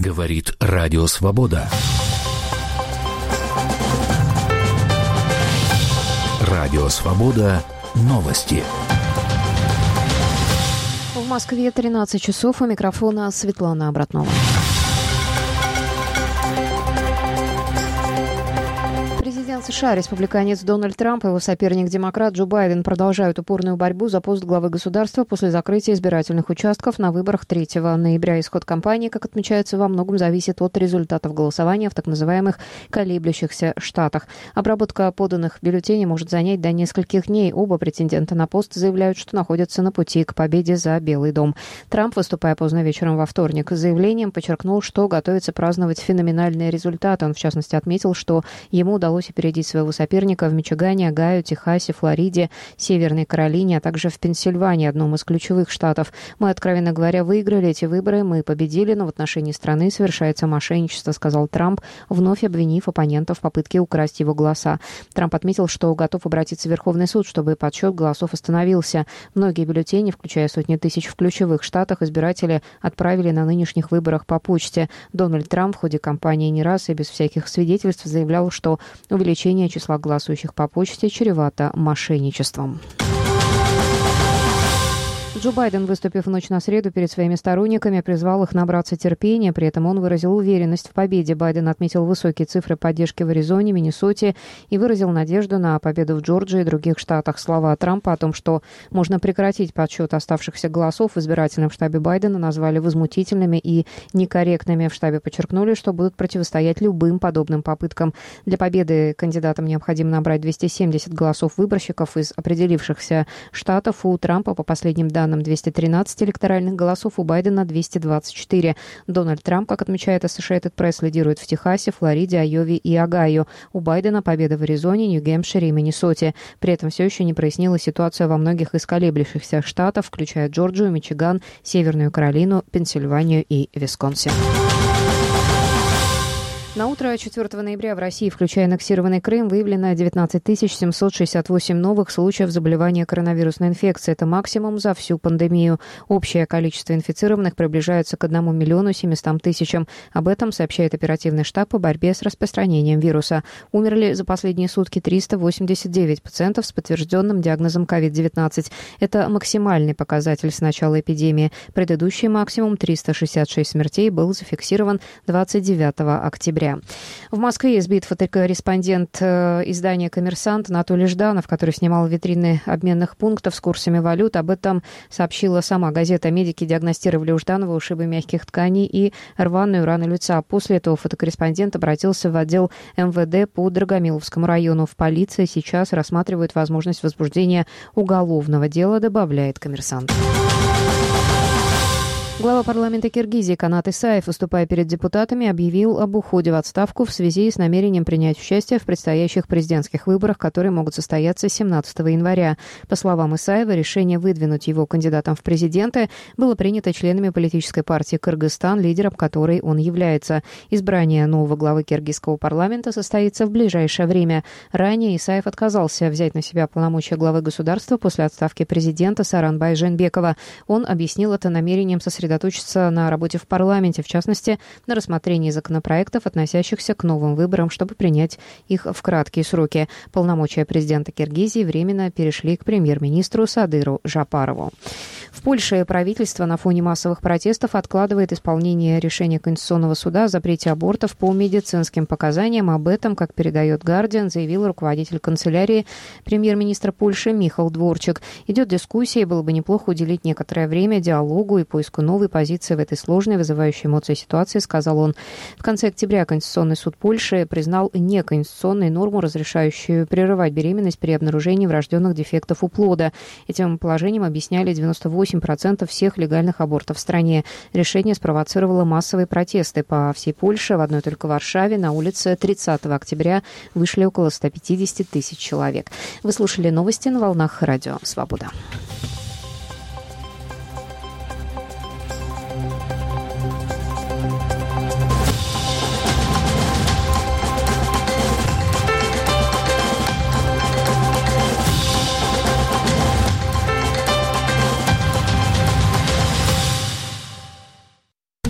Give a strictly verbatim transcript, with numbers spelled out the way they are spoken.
Говорит Радио Свобода. Радио Свобода. Новости. В Москве тринадцать часов. У микрофона Светлана Обратнова. Президент США, республиканец Дональд Трамп и его соперник-демократ Джо Байден продолжают упорную борьбу за пост главы государства после закрытия избирательных участков на выборах третьего ноября. Исход кампании, как отмечается, во многом зависит от результатов голосования в так называемых колеблющихся штатах. Обработка поданных бюллетеней может занять до нескольких дней. Оба претендента на пост заявляют, что находятся на пути к победе за Белый дом. Трамп, выступая поздно вечером во вторник, с заявлением подчеркнул, что готовится праздновать феноменальные результаты. Он, в частности, отметил, что ему удалось опередить своего соперника в Мичигане, Огайо, Техасе, Флориде, Северной Каролине, а также в Пенсильвании, одном из ключевых штатов. Мы, откровенно говоря, выиграли эти выборы, мы победили, но в отношении страны совершается мошенничество, сказал Трамп, вновь обвинив оппонентов в попытке украсть его голоса. Трамп отметил, что готов обратиться в Верховный суд, чтобы подсчет голосов остановился. Многие бюллетени, включая сотни тысяч в ключевых штатах, избиратели отправили на нынешних выборах по почте. Дональд Трамп в ходе кампании не раз и без всяких свидетельств заявлял, что увеличение числа голосующих по почте чревато мошенничеством. Джо Байден, выступив в ночь на среду перед своими сторонниками, призвал их набраться терпения. При этом он выразил уверенность в победе. Байден отметил высокие цифры поддержки в Аризоне, Миннесоте и выразил надежду на победу в Джорджии и других штатах. Слова Трампа о том, что можно прекратить подсчет оставшихся голосов в избирательном штабе Байдена, назвали возмутительными и некорректными. В штабе подчеркнули, что будут противостоять любым подобным попыткам. Для победы кандидатам необходимо набрать двести семьдесят голосов выборщиков из определившихся штатов. У Трампа, по последним данным, двести тринадцать электоральных голосов, у Байдена двести двадцать четыре. Дональд Трамп, как отмечает Associated Press, лидирует в Техасе, Флориде, Айове и Огайо. У Байдена победа в Аризоне, Нью-Гэмпшире и Миннесоте. При этом все еще не прояснилась ситуация во многих из колеблющихся штатов, включая Джорджию, Мичиган, Северную Каролину, Пенсильванию и Висконсин. На утро четвёртого ноября в России, включая аннексированный Крым, выявлено девятнадцать тысяч семьсот шестьдесят восемь новых случаев заболевания коронавирусной инфекцией. Это максимум за всю пандемию. Общее количество инфицированных приближается к одному миллиону семистам тысячам. Об этом сообщает оперативный штаб по борьбе с распространением вируса. Умерли за последние сутки триста восемьдесят девять пациентов с подтвержденным диагнозом ковид девятнадцать. Это максимальный показатель с начала эпидемии. Предыдущий максимум триста шестьдесят шесть смертей был зафиксирован двадцать девятого октября. В Москве избит фотокорреспондент издания «Коммерсант» Анатолий Жданов, который снимал витрины обменных пунктов с курсами валют. Об этом сообщила сама газета. Медики диагностировали у Жданова ушибы мягких тканей и рваную рану лица. После этого фотокорреспондент обратился в отдел эм вэ дэ по Драгомиловскому району. В полиции сейчас рассматривают возможность возбуждения уголовного дела, добавляет «Коммерсант». Глава парламента Киргизии Канат Исаев, выступая перед депутатами, объявил об уходе в отставку в связи с намерением принять участие в предстоящих президентских выборах, которые могут состояться семнадцатого января. По словам Исаева, решение выдвинуть его кандидатом в президенты было принято членами политической партии «Кыргызстан», лидером которой он является. Избрание нового главы киргизского парламента состоится в ближайшее время. Ранее Исаев отказался взять на себя полномочия главы государства после отставки президента Сооронбая Жээнбекова. Он объяснил это намерением сосредоточиться сосредоточиться на работе в парламенте, в частности, на рассмотрении законопроектов, относящихся к новым выборам, чтобы принять их в краткие сроки. Полномочия президента Киргизии временно перешли к премьер-министру Садыру Жапарову. В Польше правительство на фоне массовых протестов откладывает исполнение решения Конституционного суда о запрете абортов по медицинским показаниям. Об этом, как передает «Гардиан», заявил руководитель канцелярии премьер-министра Польши Михал Дворчик. Идет дискуссия, и было бы неплохо уделить некоторое время диалогу и поиску новой позиции в этой сложной, вызывающей эмоции ситуации, сказал он. В конце октября Конституционный суд Польши признал неконституционной норму, разрешающую прерывать беременность при обнаружении врожденных дефектов у плода. Этим положением объясняли девяносто восемь процентов всех легальных абортов в стране. Решение спровоцировало массовые протесты по всей Польше. В одной только Варшаве на улице тридцатого октября вышли около ста пятидесяти тысяч человек. Вы слушали новости на волнах Радио Свобода.